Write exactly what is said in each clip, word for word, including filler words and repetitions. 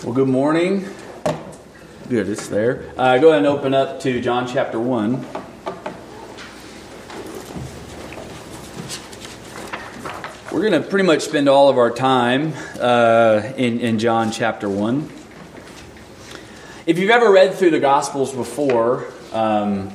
Well, good morning. Good, it's there. Uh, go ahead and open up to John chapter one. We're going to pretty much spend all of our time uh, in, in John chapter one. If you've ever read through the Gospels before, um,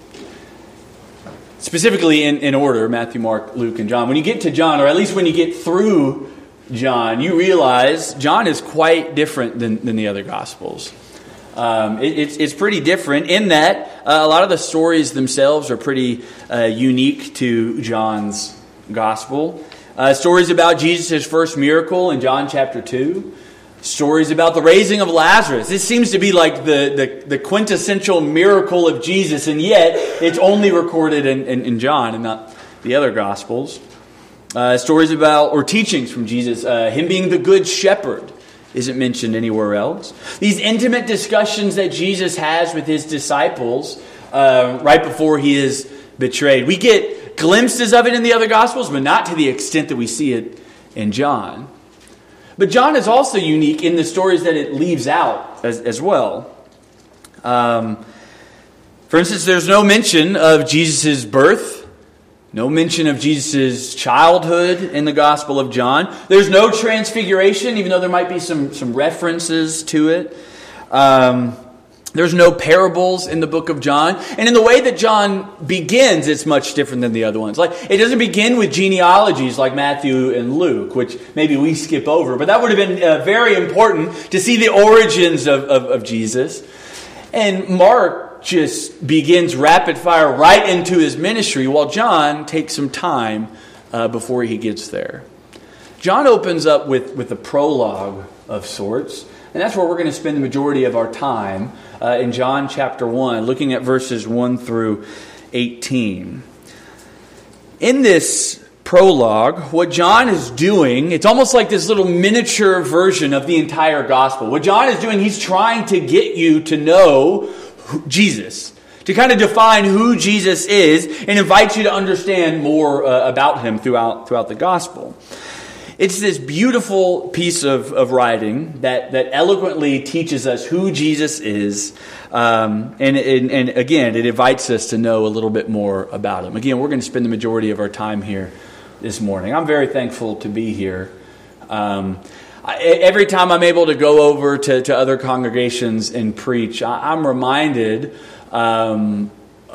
specifically in, in order, Matthew, Mark, Luke, and John, when you get to John, or at least when you get through John, you realize John is quite different than, than the other Gospels. Um, it, it's, it's pretty different in that uh, a lot of the stories themselves are pretty uh, unique to John's Gospel. Uh, stories about Jesus' first miracle in John chapter two. Stories about the raising of Lazarus. This seems to be like the, the, the quintessential miracle of Jesus, and yet it's only recorded in, in, in John and not the other Gospels. Uh, stories about, or teachings from Jesus, uh, him being the good shepherd isn't mentioned anywhere else. These intimate discussions that Jesus has with his disciples uh, right before he is betrayed. We get glimpses of it in the other Gospels, but not to the extent that we see it in John. But John is also unique in the stories that it leaves out as, as well. Um, for instance, there's no mention of Jesus' birth. No mention of Jesus' childhood in the Gospel of John. There's no transfiguration, even though there might be some, some references to it. Um, there's no parables in the book of John. And in the way that John begins, it's much different than the other ones. Like, it doesn't begin with genealogies like Matthew and Luke, which maybe we skip over. But that would have been uh, very important to see the origins of, of, of Jesus. And Mark just begins rapid fire right into his ministry, while John takes some time uh, before he gets there. John opens up with, with a prologue of sorts, and that's where we're going to spend the majority of our time uh, in John chapter one, looking at verses one through eighteen. In this prologue, what John is doing, it's almost like this little miniature version of the entire gospel. What John is doing, he's trying to get you to know Jesus, to kind of define who Jesus is and invite you to understand more uh, about him throughout throughout the gospel. It's this beautiful piece of, of writing that, that eloquently teaches us who Jesus is. Um, and, and, and again, it invites us to know a little bit more about him. Again, we're going to spend the majority of our time here this morning. I'm very thankful to be here. Um, I, every time I'm able to go over to, to other congregations and preach, I, I'm reminded um,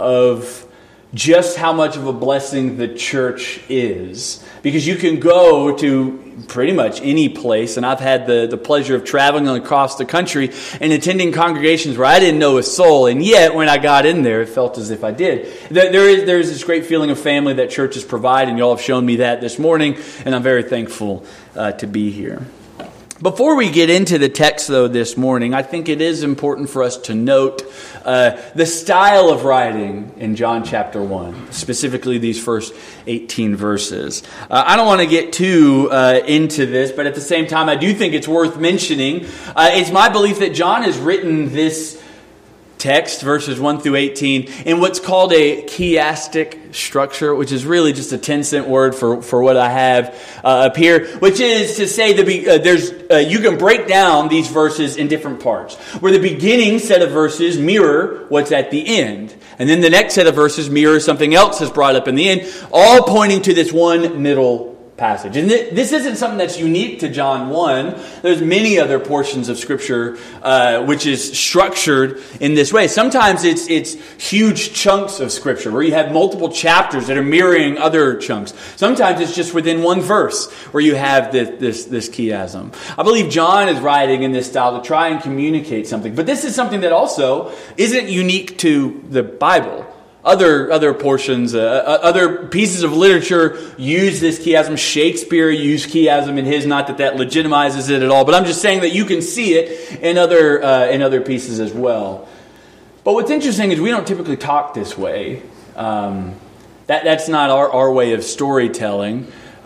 of just how much of a blessing the church is. Because you can go to pretty much any place, and I've had the, the pleasure of traveling across the country and attending congregations where I didn't know a soul, and yet when I got in there, it felt as if I did. There is there is this great feeling of family that churches provide, and y'all have shown me that this morning, and I'm very thankful uh, to be here. Before we get into the text, though, this morning, I think it is important for us to note uh, the style of writing in John chapter one, specifically these first eighteen verses. Uh, I don't want to get too uh, into this, but at the same time, I do think it's worth mentioning. Uh, it's my belief that John has written this text, verses one through eighteen, in what's called a chiastic structure, which is really just a ten-cent word for, for what I have uh, up here, which is to say that uh, there's uh, you can break down these verses in different parts, where the beginning set of verses mirror what's at the end, and then the next set of verses mirror something else that's brought up in the end, all pointing to this one middle passage. And this isn't something that's unique to John one. There's many other portions of Scripture uh, which is structured in this way. Sometimes it's it's huge chunks of Scripture where you have multiple chapters that are mirroring other chunks. Sometimes it's just within one verse where you have this this, this chiasm. I believe John is writing in this style to try and communicate something. But this is something that also isn't unique to the Bible. Other other portions, uh, other pieces of literature use this chiasm. Shakespeare used chiasm in his, not that that legitimizes it at all, but I'm just saying that you can see it in other uh, in other pieces as well. But what's interesting is we don't typically talk this way. Um, that that's not our, our way of storytelling.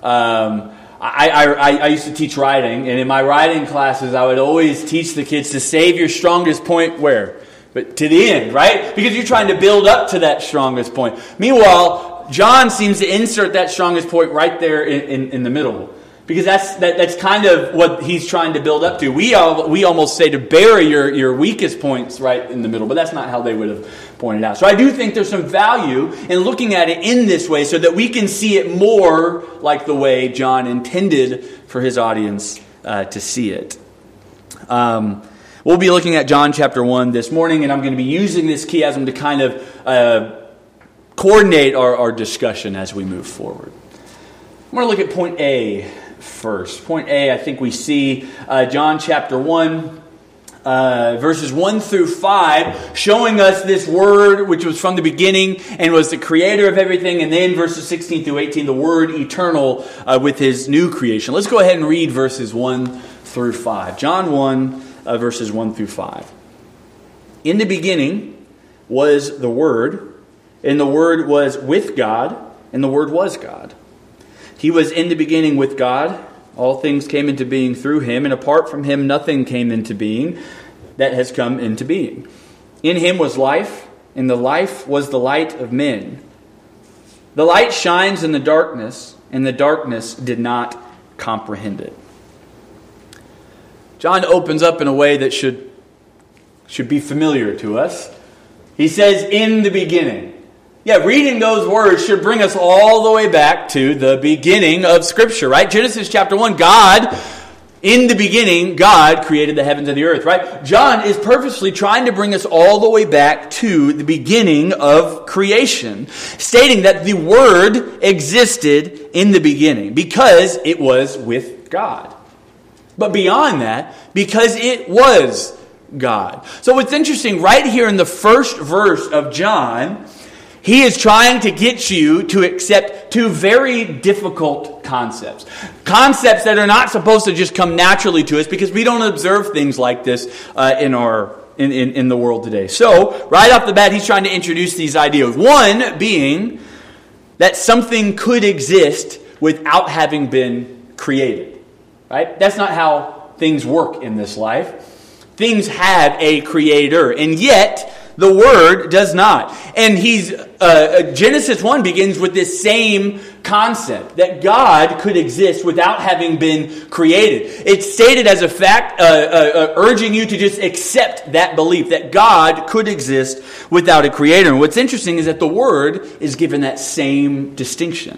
Um, I, I, I used to teach writing, and in my writing classes, I would always teach the kids to save your strongest point where? But to the end, right? Because you're trying to build up to that strongest point. Meanwhile, John seems to insert that strongest point right there in, in, in the middle. Because that's that, that's kind of what he's trying to build up to. We all, we almost say to bury your, your weakest points right in the middle, but that's not how they would have pointed out. So I do think there's some value in looking at it in this way so that we can see it more like the way John intended for his audience uh, to see it. Um, we'll be looking at John chapter one this morning, and I'm going to be using this chiasm to kind of uh, coordinate our, our discussion as we move forward. I'm going to look at point A first. Point A, I think we see uh, John chapter one, uh, verses one through five, showing us this word which was from the beginning and was the creator of everything. And then verses sixteen through eighteen, the word eternal uh, with his new creation. Let's go ahead and read verses one through five. John one, uh, verses one through five. In the beginning was the Word, and the Word was with God, and the Word was God. He was in the beginning with God. All things came into being through him, and apart from him nothing came into being that has come into being. In him was life, and the life was the light of men. The light shines in the darkness, and the darkness did not comprehend it. John opens up in a way that should, should be familiar to us. He says, in the beginning. Yeah, reading those words should bring us all the way back to the beginning of Scripture, right? Genesis chapter one, God, in the beginning, God created the heavens and the earth, right? John is purposely trying to bring us all the way back to the beginning of creation, stating that the Word existed in the beginning because it was with God. But beyond that, because it was God. So what's interesting, right here in the first verse of John, he is trying to get you to accept two very difficult concepts. Concepts that are not supposed to just come naturally to us because we don't observe things like this uh, in our in, in, in the world today. So, right off the bat, he's trying to introduce these ideas. One being that something could exist without having been created. Right? That's not how things work in this life. Things have a creator, and yet the Word does not. And he's uh, Genesis one begins with this same concept, that God could exist without having been created. It's stated as a fact, uh, uh, uh, urging you to just accept that belief, that God could exist without a creator. And what's interesting is that the Word is given that same distinction.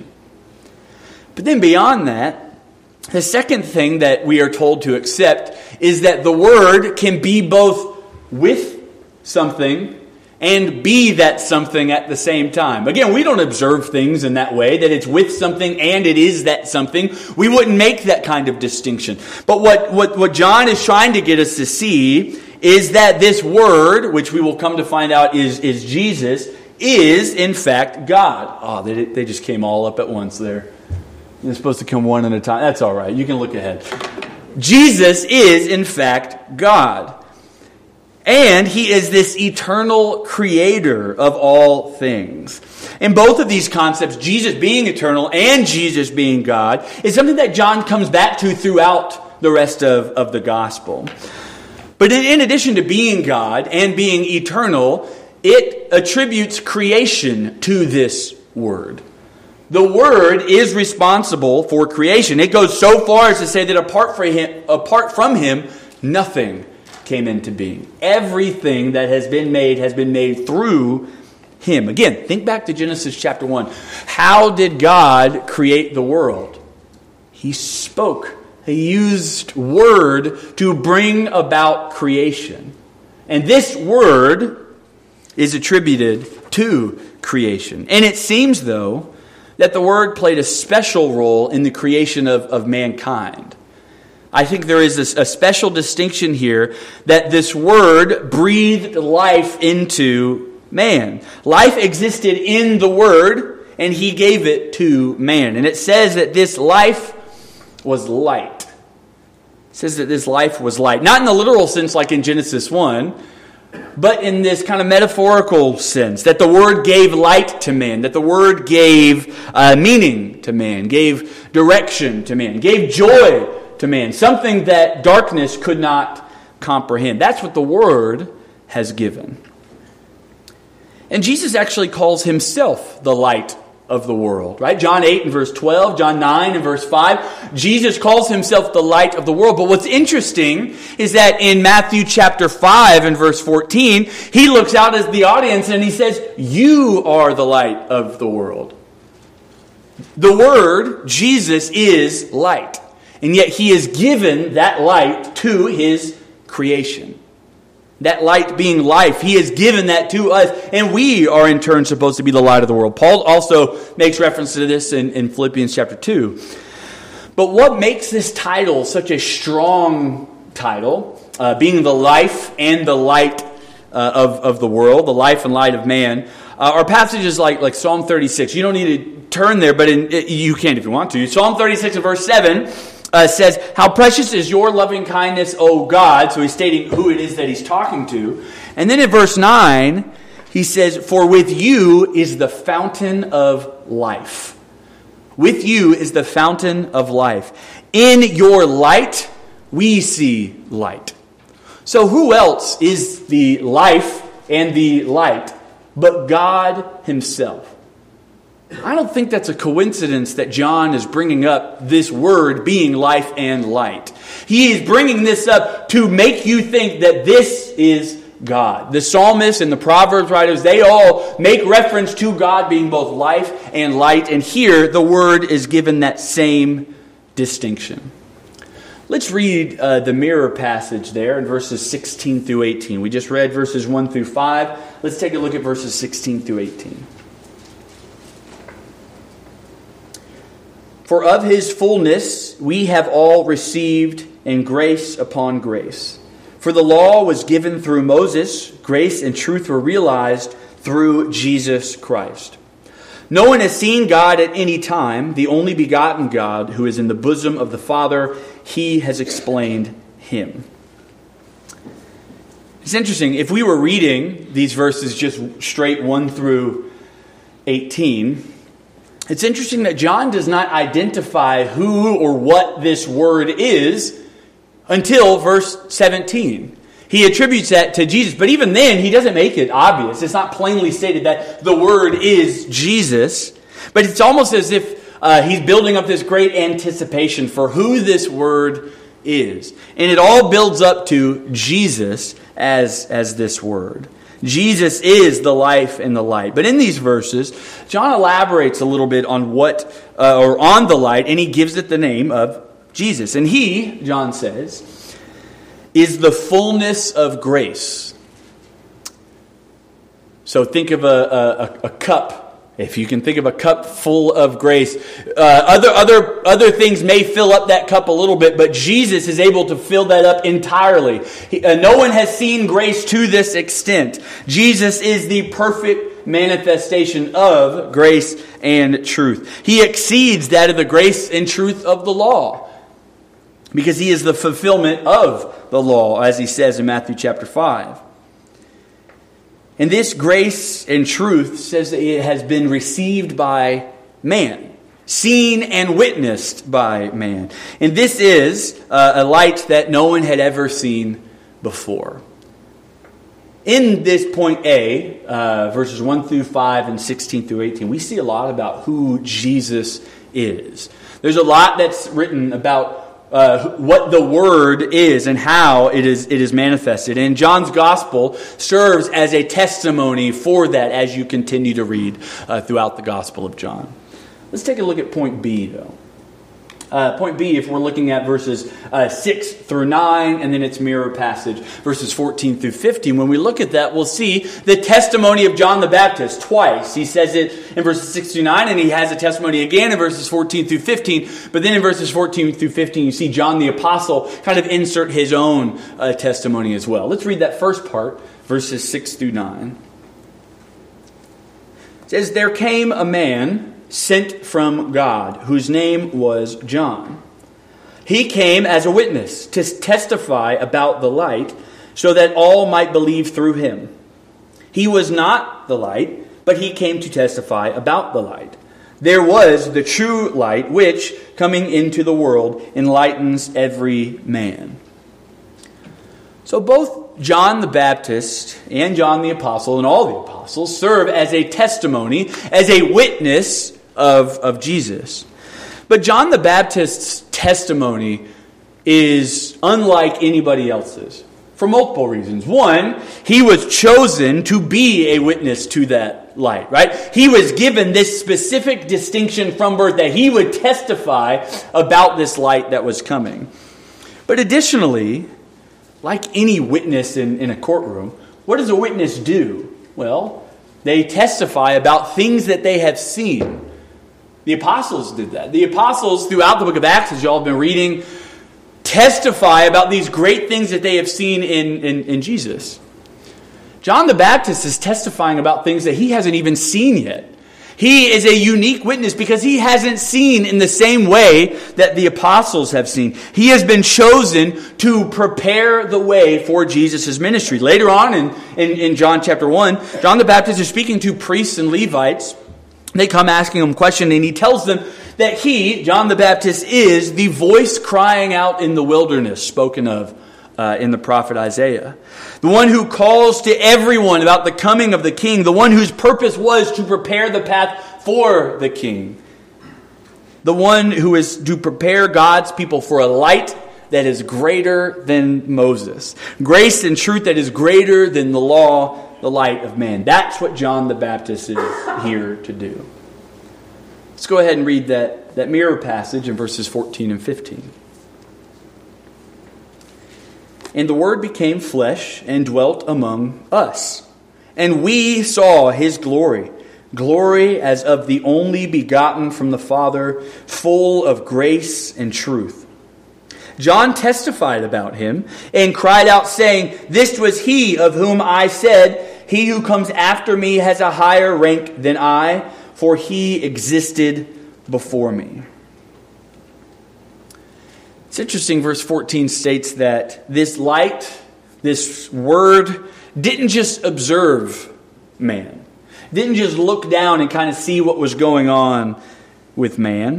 But then beyond that, the second thing that we are told to accept is that the Word can be both with something and be that something at the same time. Again, we don't observe things in that way, that it's with something and it is that something. We wouldn't make that kind of distinction. But what, what, what John is trying to get us to see is that this Word, which we will come to find out is, is Jesus, is in fact God. Oh, they, they just came all up at once there. They're supposed to come one at a time. That's all right. You can look ahead. Jesus is in fact God. And he is this eternal creator of all things. In both of these concepts, Jesus being eternal and Jesus being God, is something that John comes back to throughout the rest of, of the gospel. But in, in addition to being God and being eternal, it attributes creation to this Word. The Word is responsible for creation. It goes so far as to say that apart from him, apart from him, nothing came into being. Everything that has been made has been made through him. Again, think back to Genesis chapter one. How did God create the world? He spoke. He used word to bring about creation. And this word is attributed to creation. And it seems, though, that the Word played a special role in the creation of, of mankind. I think there is a, a special distinction here that this Word breathed life into man. Life existed in the Word, and He gave it to man. And it says that this life was light. It says that this life was light. Not in the literal sense like in Genesis one, but in this kind of metaphorical sense, that the Word gave light to man, that the Word gave uh, meaning to man, gave direction to man, gave joy to man, something that darkness could not comprehend. That's what the Word has given. And Jesus actually calls himself the light of the world, right? John eight and verse twelve, John nine and verse five, Jesus calls himself the light of the world. But what's interesting is that in Matthew chapter five and verse fourteen, he looks out at the audience and he says, you are the light of the world. The Word, Jesus, is light. And yet he has given that light to his creation. That light being life, he has given that to us, and we are in turn supposed to be the light of the world. Paul also makes reference to this in, in Philippians chapter two. But what makes this title such a strong title, uh, being the life and the light uh, of, of the world, the life and light of man, uh, are passages like, like Psalm thirty-six. You don't need to turn there, but in, you can if you want to. Psalm thirty-six and verse seven Uh, says, how precious is your loving kindness, O God. So he's stating who it is that he's talking to. And then in verse nine, he says, for with you is the fountain of life. With you is the fountain of life. In your light, we see light. So who else is the life and the light but God himself? I don't think that's a coincidence that John is bringing up this word being life and light. He is bringing this up to make you think that this is God. The psalmists and the Proverbs writers, they all make reference to God being both life and light. And here the word is given that same distinction. Let's read uh, the mirror passage there in verses sixteen through eighteen. We just read verses one through five. Let's take a look at verses sixteen through eighteen. For of his fullness we have all received, and grace upon grace. For the law was given through Moses, grace and truth were realized through Jesus Christ. No one has seen God at any time, the only begotten God who is in the bosom of the Father, he has explained him. It's interesting, if we were reading these verses just straight one through eighteen, it's interesting that John does not identify who or what this word is until verse seventeen. He attributes that to Jesus, but even then he doesn't make it obvious. It's not plainly stated that the word is Jesus, but it's almost as if uh, he's building up this great anticipation for who this word is. And it all builds up to Jesus as, as this word. Jesus is the life and the light. But in these verses, John elaborates a little bit on what, uh, or on the light, and he gives it the name of Jesus. And he, John says, is the fullness of grace. So think of a, a, a cup. If you can think of a cup full of grace, uh, other other other things may fill up that cup a little bit, but Jesus is able to fill that up entirely. He, uh, no one has seen grace to this extent. Jesus is the perfect manifestation of grace and truth. He exceeds that of the grace and truth of the law, because he is the fulfillment of the law, as he says in Matthew chapter five. And this grace and truth says that it has been received by man, seen and witnessed by man. And this is uh, a light that no one had ever seen before. In this point A, uh, verses one through five and sixteen through eighteen, we see a lot about who Jesus is. There's a lot that's written about Uh, what the Word is and how it is it is manifested. And John's Gospel serves as a testimony for that as you continue to read uh, throughout the Gospel of John. Let's take a look at point B, though. Uh, point B, if we're looking at verses uh, six through nine, and then its mirror passage, verses fourteen through fifteen. When we look at that, we'll see the testimony of John the Baptist twice. He says it in verses six through nine, and he has a testimony again in verses fourteen through fifteen. But then in verses fourteen through fifteen, you see John the Apostle kind of insert his own uh, testimony as well. Let's read that first part, verses six through nine. It says, "There came a man sent from God, whose name was John. He came as a witness to testify about the light, so that all might believe through him. He was not the light, but he came to testify about the light. There was the true light, which, coming into the world, enlightens every man." So both John the Baptist and John the Apostle and all the apostles serve as a testimony, as a witness of, of Jesus. But John the Baptist's testimony is unlike anybody else's for multiple reasons. One, he was chosen to be a witness to that light, right? He was given this specific distinction from birth that he would testify about this light that was coming. But additionally, like any witness in, in a courtroom, what does a witness do? Well, they testify about things that they have seen. The apostles did that. The apostles throughout the book of Acts, as y'all have been reading, testify about these great things that they have seen in, in, in Jesus. John the Baptist is testifying about things that he hasn't even seen yet. He is a unique witness because he hasn't seen in the same way that the apostles have seen. He has been chosen to prepare the way for Jesus' ministry. Later on in, in, in John chapter one, John the Baptist is speaking to priests and Levites. They come asking him a question, and he tells them that he, John the Baptist, is the voice crying out in the wilderness spoken of uh, in the prophet Isaiah. The one who calls to everyone about the coming of the king. The one whose purpose was to prepare the path for the king. The one who is to prepare God's people for a light that is greater than Moses. Grace and truth that is greater than the law, the light of man. That's what John the Baptist is here to do. Let's go ahead and read that, that mirror passage in verses fourteen and fifteen. And the Word became flesh and dwelt among us. And we saw His glory, glory as of the only begotten from the Father, full of grace and truth. John testified about Him and cried out, saying, This was He of whom I said, He who comes after me has a higher rank than I, for He existed before me. It's interesting, verse fourteen states that this light, this Word, didn't just observe man. Didn't just look down and kind of see what was going on with man.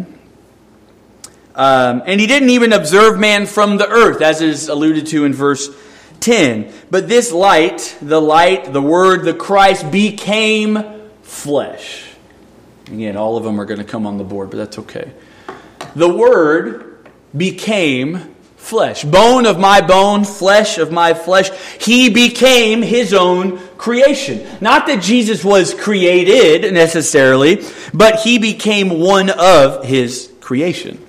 Um, and He didn't even observe man from the earth, as is alluded to in verse ten. But this light, the light, the Word, the Christ, became flesh. Again, all of them are going to come on the board, but that's okay. The Word became flesh. Bone of my bone, flesh of my flesh. He became His own creation. Not that Jesus was created necessarily, but He became one of His creation.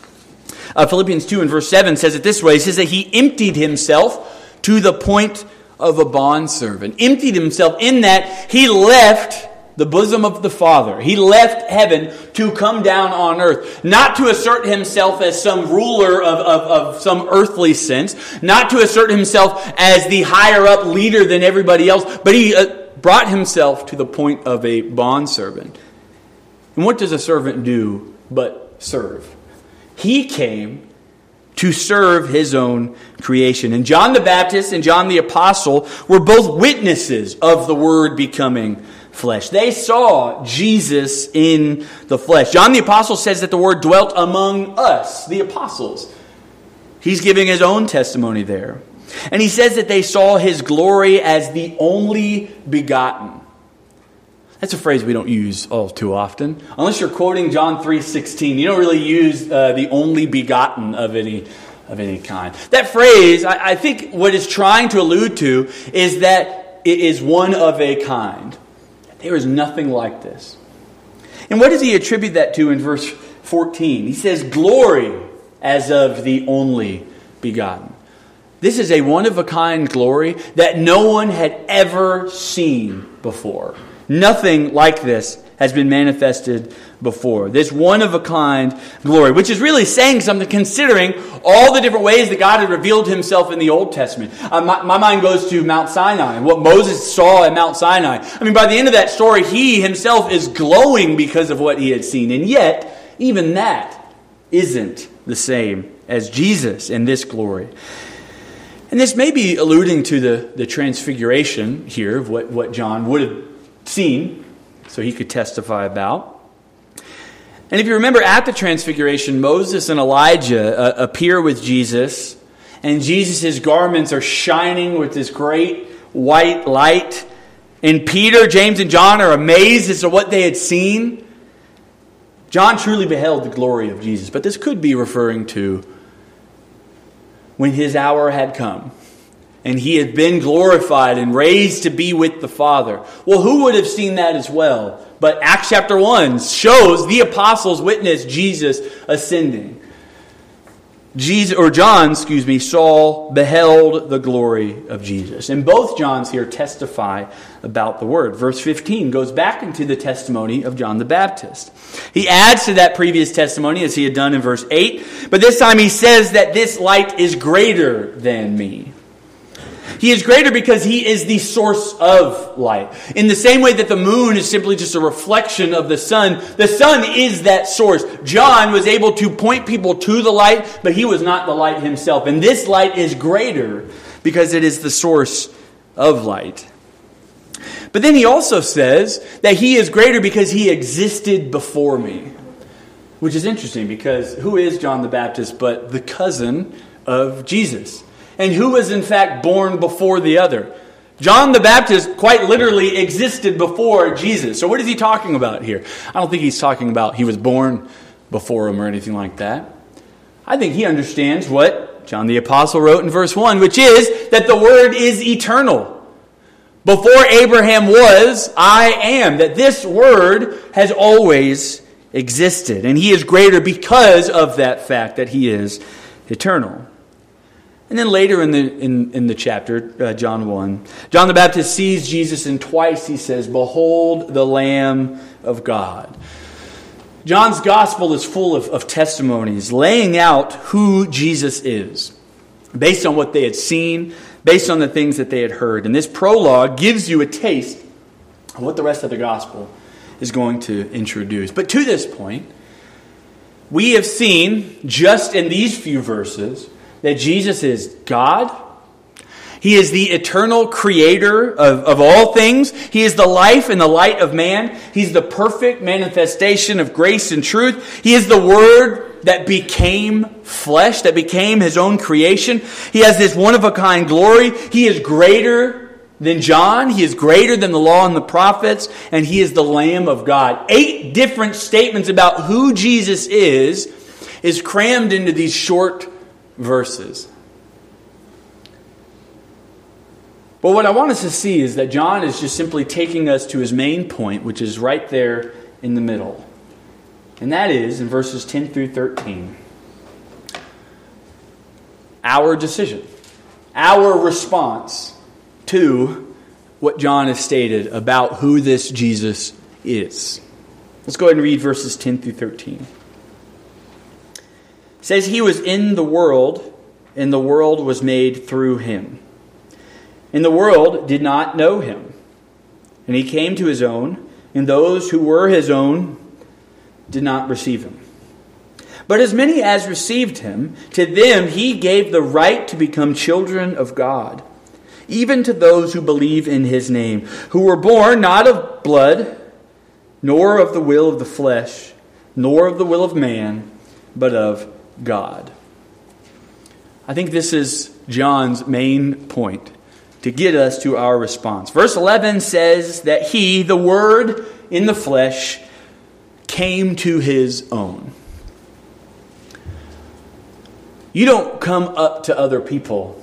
Uh, Philippians two and verse seven says it this way. It says that He emptied Himself to the point of a bondservant. Emptied Himself in that He left the bosom of the Father. He left heaven to come down on earth. Not to assert Himself as some ruler of, of, of some earthly sense. Not to assert Himself as the higher up leader than everybody else. But He uh, brought Himself to the point of a bondservant. And what does a servant do but serve? He came to serve His own creation. And John the Baptist and John the Apostle were both witnesses of the Word becoming flesh. They saw Jesus in the flesh. John the Apostle says that the Word dwelt among us, the apostles. He's giving his own testimony there. And he says that they saw His glory as the only begotten. That's a phrase we don't use all too often. Unless you're quoting John three sixteen. You don't really use uh, the only begotten of any of any kind. That phrase, I, I think what it's trying to allude to is that it is one of a kind. There is nothing like this. And what does he attribute that to in verse fourteen? He says, glory as of the only begotten. This is a one-of-a-kind glory that no one had ever seen before. Nothing like this has been manifested before. This one-of-a-kind glory, which is really saying something considering all the different ways that God had revealed Himself in the Old Testament. Uh, my, my mind goes to Mount Sinai, what Moses saw at Mount Sinai. I mean, by the end of that story, he himself is glowing because of what he had seen. And yet, even that isn't the same as Jesus in this glory. And this may be alluding to the, the transfiguration here of what, what John would have seen, so he could testify about. And if you remember at the transfiguration, Moses and Elijah uh, appear with Jesus, and Jesus' garments are shining with this great white light. And Peter, James, and John are amazed as to what they had seen. John truly beheld the glory of Jesus. But this could be referring to when his hour had come and he had been glorified and raised to be with the Father. Well, who would have seen that as well? But Acts chapter one shows the apostles witnessed Jesus ascending. Jesus, or John, excuse me, saw, beheld the glory of Jesus. And both Johns here testify about the Word. Verse fifteen goes back into the testimony of John the Baptist. He adds to that previous testimony as he had done in verse eight. But this time he says that this light is greater than me. He is greater because he is the source of light. In the same way that the moon is simply just a reflection of the sun, the sun is that source. John was able to point people to the light, but he was not the light himself. And this light is greater because it is the source of light. But then he also says that he is greater because he existed before me. Which is interesting because who is John the Baptist but the cousin of Jesus? And who was in fact born before the other? John the Baptist quite literally existed before Jesus. So what is he talking about here? I don't think he's talking about he was born before him or anything like that. I think he understands what John the Apostle wrote in verse one, which is that the Word is eternal. Before Abraham was, I am. That this Word has always existed. And he is greater because of that fact that he is eternal. And then later in the in, in the chapter, uh, John one, John the Baptist sees Jesus and twice he says, "Behold the Lamb of God." John's gospel is full of, of testimonies laying out who Jesus is, based on what they had seen, based on the things that they had heard. And this prologue gives you a taste of what the rest of the gospel is going to introduce. But to this point, we have seen just in these few verses that Jesus is God. He is the eternal creator of, of all things. He is the life and the light of man. He's the perfect manifestation of grace and truth. He is the Word that became flesh, that became His own creation. He has this one-of-a-kind glory. He is greater than John. He is greater than the law and the prophets. And He is the Lamb of God. Eight different statements about who Jesus is is crammed into these short verses. But what I want us to see is that John is just simply taking us to his main point, which is right there in the middle. And that is in verses ten through thirteen. Our decision. Our response to what John has stated about who this Jesus is. Let's go ahead and read verses ten through thirteen. It says, He was in the world, and the world was made through Him. And the world did not know Him. And He came to His own, and those who were His own did not receive Him. But as many as received Him, to them He gave the right to become children of God, even to those who believe in His name, who were born not of blood, nor of the will of the flesh, nor of the will of man, but of God. I think this is John's main point to get us to our response. Verse eleven says that He, the Word in the flesh, came to His own. You don't come up to other people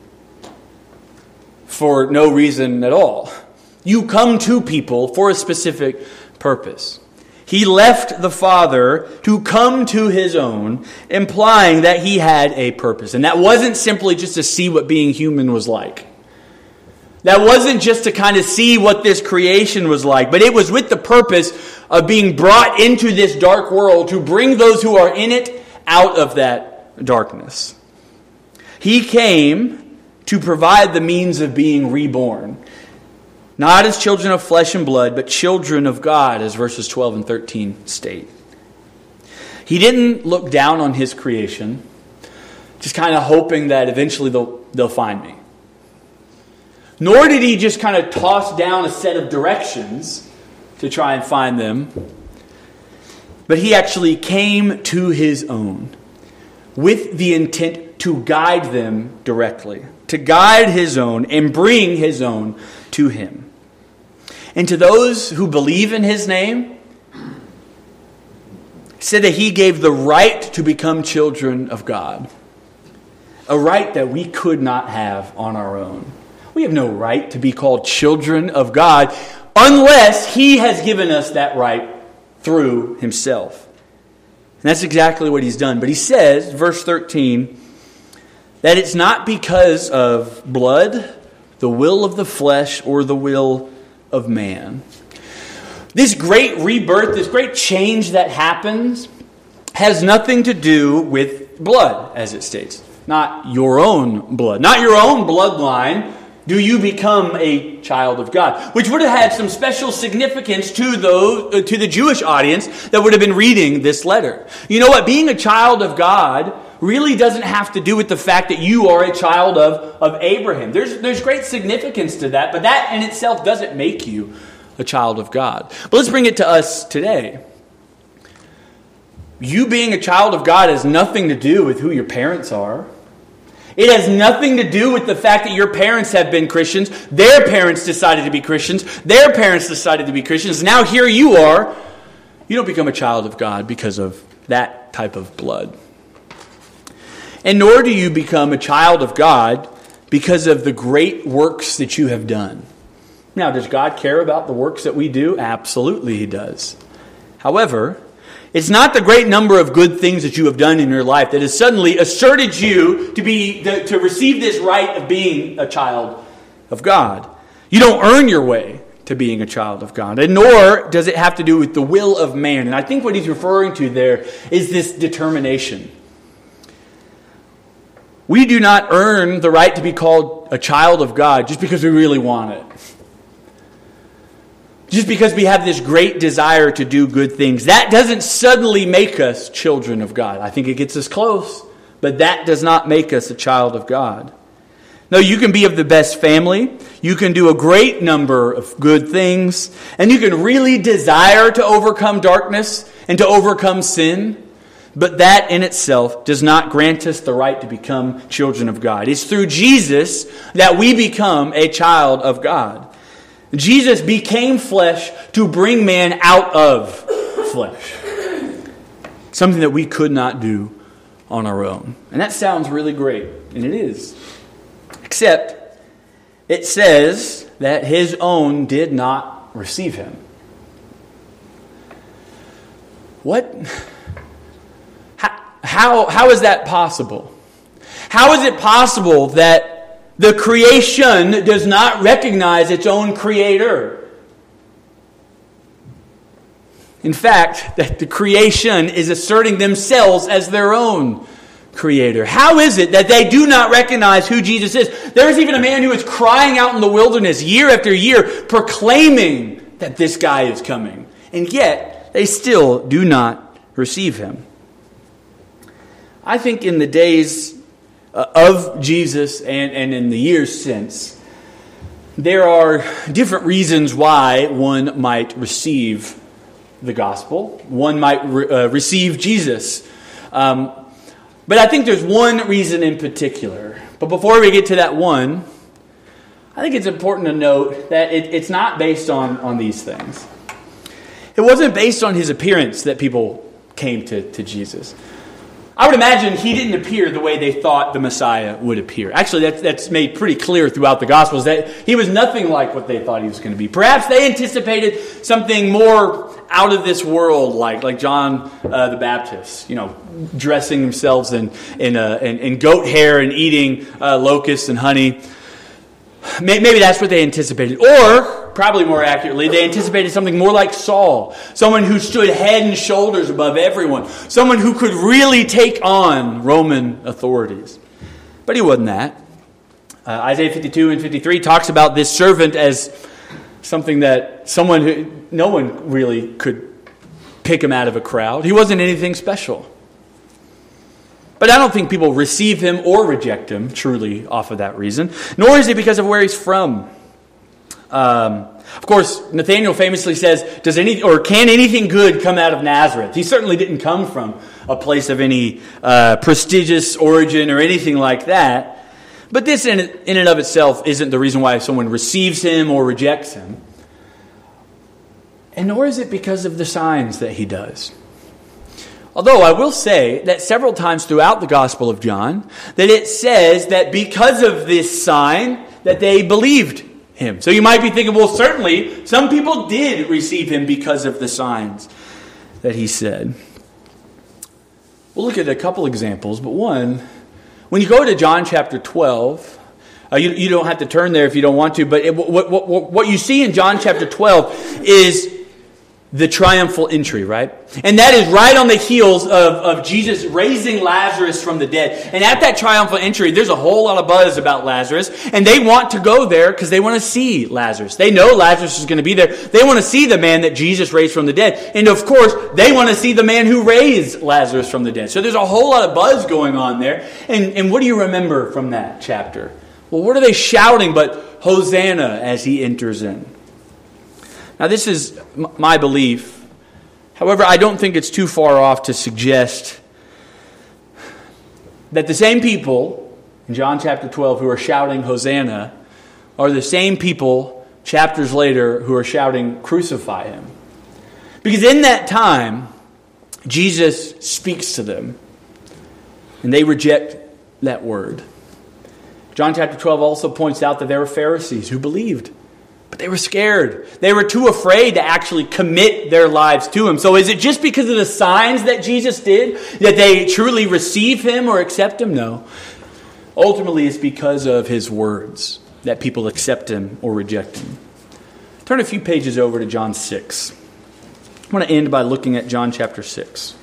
for no reason at all. You come to people for a specific purpose. He left the Father to come to His own, implying that He had a purpose. And that wasn't simply just to see what being human was like. That wasn't just to kind of see what this creation was like, but it was with the purpose of being brought into this dark world to bring those who are in it out of that darkness. He came to provide the means of being reborn. Not as children of flesh and blood, but children of God, as verses twelve and thirteen state. He didn't look down on His creation, just kind of hoping that eventually they'll, they'll find me. Nor did He just kind of toss down a set of directions to try and find them. But He actually came to His own with the intent to guide them directly, to guide his own and bring his own to him. And to those who believe in his name, he said that he gave the right to become children of God, a right that we could not have on our own. We have no right to be called children of God unless he has given us that right through himself. And that's exactly what he's done. But he says, verse thirteen, that it's not because of blood, the will of the flesh, or the will of man. This great rebirth, this great change that happens, has nothing to do with blood, as it states. Not your own blood. Not your own bloodline do you become a child of God, which would have had some special significance to those, uh, to the Jewish audience that would have been reading this letter. You know what? Being a child of God really doesn't have to do with the fact that you are a child of, of Abraham. There's, there's great significance to that, but that in itself doesn't make you a child of God. But let's bring it to us today. You being a child of God has nothing to do with who your parents are. It has nothing to do with the fact that your parents have been Christians. Their parents decided to be Christians. Their parents decided to be Christians. Now here you are. You don't become a child of God because of that type of blood. And nor do you become a child of God because of the great works that you have done. Now, does God care about the works that we do? Absolutely he does. However, it's not the great number of good things that you have done in your life that has suddenly asserted you to be to receive this right of being a child of God. You don't earn your way to being a child of God, and nor does it have to do with the will of man. And I think what he's referring to there is this determination. We do not earn the right to be called a child of God just because we really want it. Just because we have this great desire to do good things. That doesn't suddenly make us children of God. I think it gets us close, but that does not make us a child of God. No, you can be of the best family. You can do a great number of good things. And you can really desire to overcome darkness and to overcome sin. But that in itself does not grant us the right to become children of God. It's through Jesus that we become a child of God. Jesus became flesh to bring man out of flesh. Something that we could not do on our own. And that sounds really great. And it is. Except it says that his own did not receive him. What? How, how, how is that possible? How is it possible that the creation does not recognize its own creator? In fact, that the creation is asserting themselves as their own creator. How is it that they do not recognize who Jesus is? There's even a man who is crying out in the wilderness year after year, proclaiming that this guy is coming. And yet, they still do not receive him. I think in the days of Jesus and, and in the years since, there are different reasons why one might receive the gospel. One might re- uh, receive Jesus. Um, but I think there's one reason in particular. But before we get to that one, I think it's important to note that it, it's not based on, on these things. It wasn't based on his appearance that people came to, to Jesus. I would imagine he didn't appear the way they thought the Messiah would appear. Actually, that's, that's made pretty clear throughout the Gospels that he was nothing like what they thought he was going to be. Perhaps they anticipated something more out of this world, like like John uh, the Baptist, you know, dressing themselves in in, uh, in, in goat hair and eating uh, locusts and honey. Maybe that's what they anticipated. Or, probably more accurately, they anticipated something more like Saul. Someone who stood head and shoulders above everyone. Someone who could really take on Roman authorities. But he wasn't that. Uh, Isaiah fifty-two and fifty-three talks about this servant as something that someone who, no one really could pick him out of a crowd. He wasn't anything special. But I don't think people receive him or reject him truly off of that reason. Nor is it because of where he's from. Um, of course, Nathanael famously says, "Does any or can anything good come out of Nazareth?" He certainly didn't come from a place of any uh, prestigious origin or anything like that. But this in, in and of itself isn't the reason why someone receives him or rejects him. And nor is it because of the signs that he does. Although I will say that several times throughout the Gospel of John, that it says that because of this sign, that they believed him. So you might be thinking, well, certainly some people did receive him because of the signs that he said. We'll look at a couple examples, but one, when you go to John chapter twelve, uh, you, you don't have to turn there if you don't want to, but it, what, what, what, what you see in John chapter twelve is the triumphal entry, right? And that is right on the heels of, of Jesus raising Lazarus from the dead. And at that triumphal entry, there's a whole lot of buzz about Lazarus. And they want to go there because they want to see Lazarus. They know Lazarus is going to be there. They want to see the man that Jesus raised from the dead. And of course, they want to see the man who raised Lazarus from the dead. So there's a whole lot of buzz going on there. And, and what do you remember from that chapter? Well, what are they shouting but Hosanna as he enters in? Now, this is my belief. However, I don't think it's too far off to suggest that the same people in John chapter twelve who are shouting Hosanna are the same people chapters later who are shouting crucify him. Because in that time, Jesus speaks to them and they reject that word. John chapter twelve also points out that there were Pharisees who believed. But they were scared. They were too afraid to actually commit their lives to him. So is it just because of the signs that Jesus did that they truly receive him or accept him? No. Ultimately, it's because of his words that people accept him or reject him. Turn a few pages over to John six. I want to end by looking at John chapter six.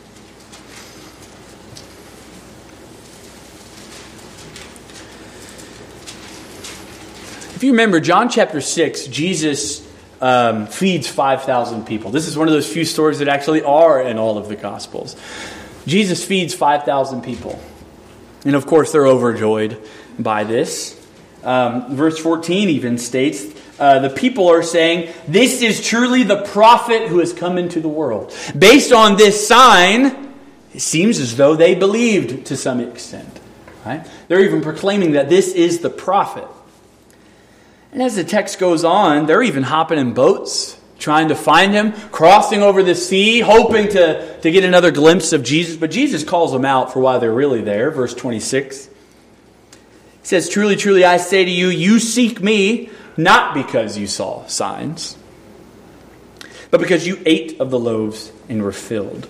If you remember, John chapter six, Jesus um, feeds five thousand people. This is one of those few stories that actually are in all of the Gospels. Jesus feeds five thousand people. And of course, they're overjoyed by this. Um, verse fourteen even states, uh, the people are saying, "This is truly the prophet who has come into the world." Based on this sign, it seems as though they believed to some extent. Right? They're even proclaiming that this is the prophet. And as the text goes on, they're even hopping in boats, trying to find him, crossing over the sea, hoping to, to get another glimpse of Jesus. But Jesus calls them out for why they're really there. Verse twenty-six. He says, "Truly, truly, I say to you, you seek me not because you saw signs, but because you ate of the loaves and were filled."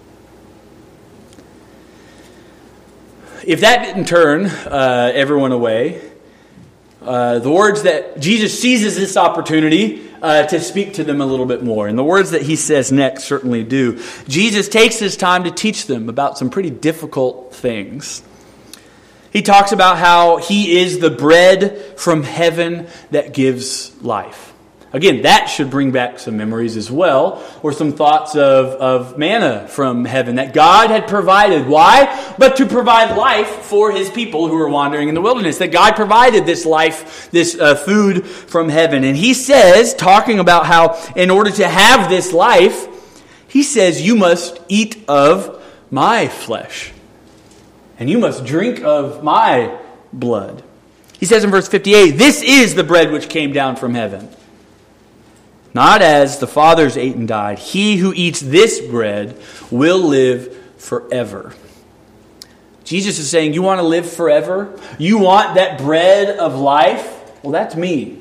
If that didn't turn uh, everyone away, Uh, the words that Jesus seizes this opportunity uh, to speak to them a little bit more. And the words that he says next certainly do. Jesus takes his time to teach them about some pretty difficult things. He talks about how he is the bread from heaven that gives life. Again, that should bring back some memories as well, or some thoughts of, of manna from heaven that God had provided. Why? But to provide life for his people who were wandering in the wilderness. That God provided this life, this uh, food from heaven. And he says, talking about how in order to have this life, he says, you must eat of my flesh. And you must drink of my blood. He says in verse fifty-eight, "This is the bread which came down from heaven. Not as the fathers ate and died. He who eats this bread will live forever." Jesus is saying, you want to live forever? You want that bread of life? Well, that's me.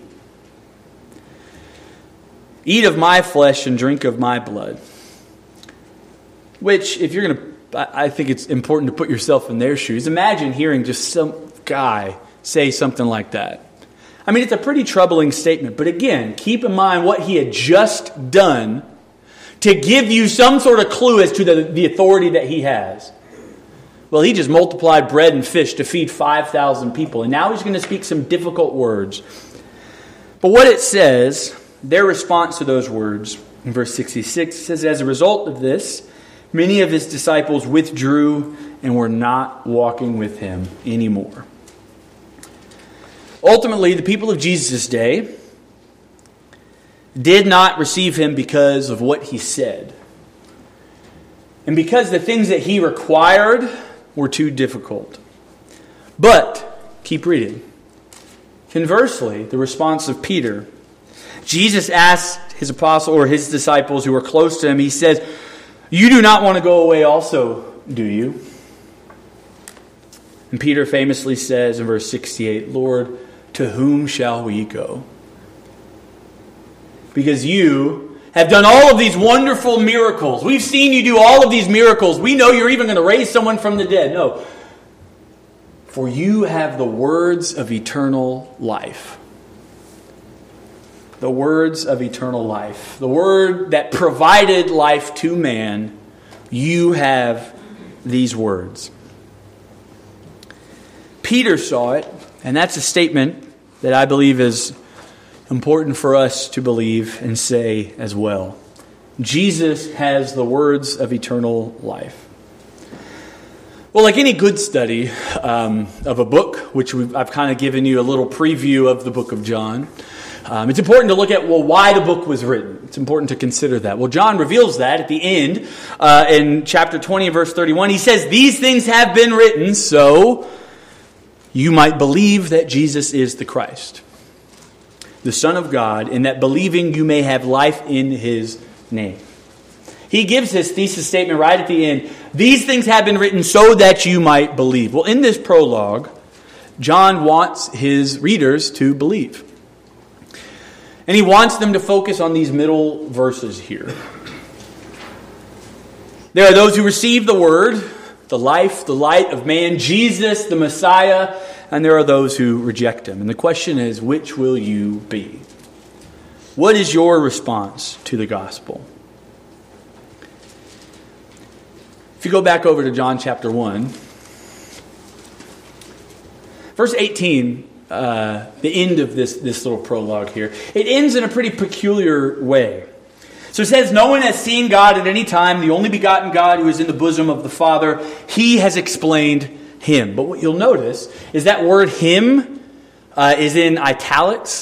Eat of my flesh and drink of my blood. Which, if you're going to, I think it's important to put yourself in their shoes. Imagine hearing just some guy say something like that. I mean, it's a pretty troubling statement. But again, keep in mind what he had just done to give you some sort of clue as to the, the authority that he has. Well, he just multiplied bread and fish to feed five thousand people. And now he's going to speak some difficult words. But what it says, their response to those words, in verse sixty-six, says, "As a result of this, many of his disciples withdrew and were not walking with him anymore." Ultimately, the people of Jesus' day did not receive him because of what he said. And because the things that he required were too difficult. But, keep reading. Conversely, the response of Peter, Jesus asked his apostle or his disciples who were close to him, he says, "You do not want to go away also, do you?" And Peter famously says in verse sixty-eight, "Lord, to whom shall we go? Because you have done all of these wonderful miracles. We've seen you do all of these miracles. We know you're even going to raise someone from the dead." No. For you have the words of eternal life. The words of eternal life. The word that provided life to man. You have these words. Peter saw it, and that's a statement that I believe is important for us to believe and say as well. Jesus has the words of eternal life. Well, like any good study um, of a book, which we've, I've kind of given you a little preview of the book of John, um, it's important to look at, well, why the book was written. It's important to consider that. Well, John reveals that at the end uh, in chapter twenty, verse thirty-one. He says, "These things have been written so you might believe that Jesus is the Christ, the Son of God, and that believing you may have life in his name." He gives his thesis statement right at the end. These things have been written so that you might believe. Well, in this prologue, John wants his readers to believe. And he wants them to focus on these middle verses here. There are those who receive the word, the life, the light of man, Jesus, the Messiah, and there are those who reject him. And the question is, which will you be? What is your response to the gospel? If you go back over to John chapter one, verse eighteen, uh, the end of this, this little prologue here, it ends in a pretty peculiar way. So it says, "No one has seen God at any time, the only begotten God who is in the bosom of the Father. He has explained him." But what you'll notice is that word him uh, is in italics.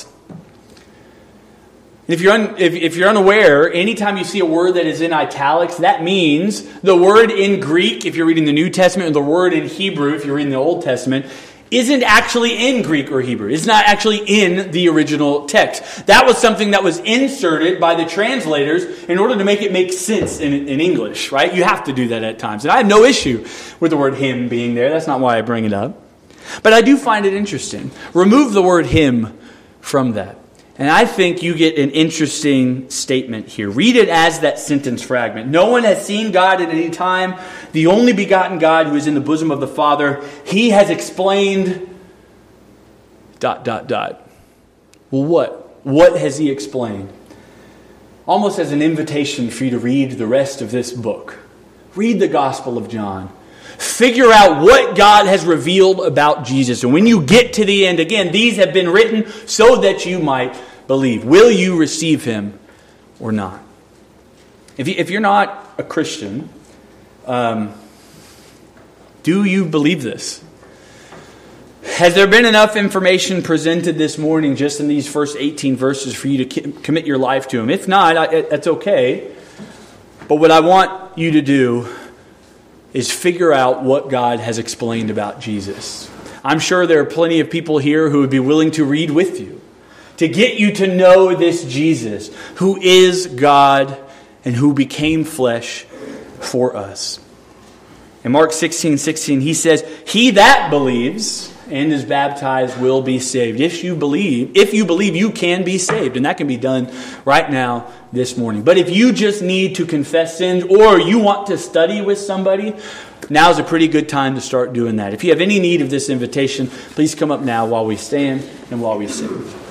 If you're, un, if, if you're unaware, anytime you see a word that is in italics, that means the word in Greek, if you're reading the New Testament, or the word in Hebrew, if you're reading the Old Testament, isn't actually in Greek or Hebrew. It's not actually in the original text. That was something that was inserted by the translators in order to make it make sense in, in English, right? You have to do that at times. And I have no issue with the word him being there. That's not why I bring it up. But I do find it interesting. Remove the word him from that. And I think you get an interesting statement here. Read it as that sentence fragment. "No one has seen God at any time. The only begotten God who is in the bosom of the Father. He has explained... dot, dot, dot." Well, what? What has he explained? Almost as an invitation for you to read the rest of this book. Read the Gospel of John. Figure out what God has revealed about Jesus. And when you get to the end, again, these have been written so that you might believe. Will you receive him or not? If, you, if you're not a Christian, um, do you believe this? Has there been enough information presented this morning just in these first eighteen verses for you to commit your life to him? If not, I, that's okay. But what I want you to do is figure out what God has explained about Jesus. I'm sure there are plenty of people here who would be willing to read with you, to get you to know this Jesus, who is God and who became flesh for us. In Mark sixteen sixteen, he says, "He that believes and is baptized will be saved." If you believe, if you believe, you can be saved. And that can be done right now this morning. But if you just need to confess sins or you want to study with somebody, now's a pretty good time to start doing that. If you have any need of this invitation, please come up now while we stand and while we sing.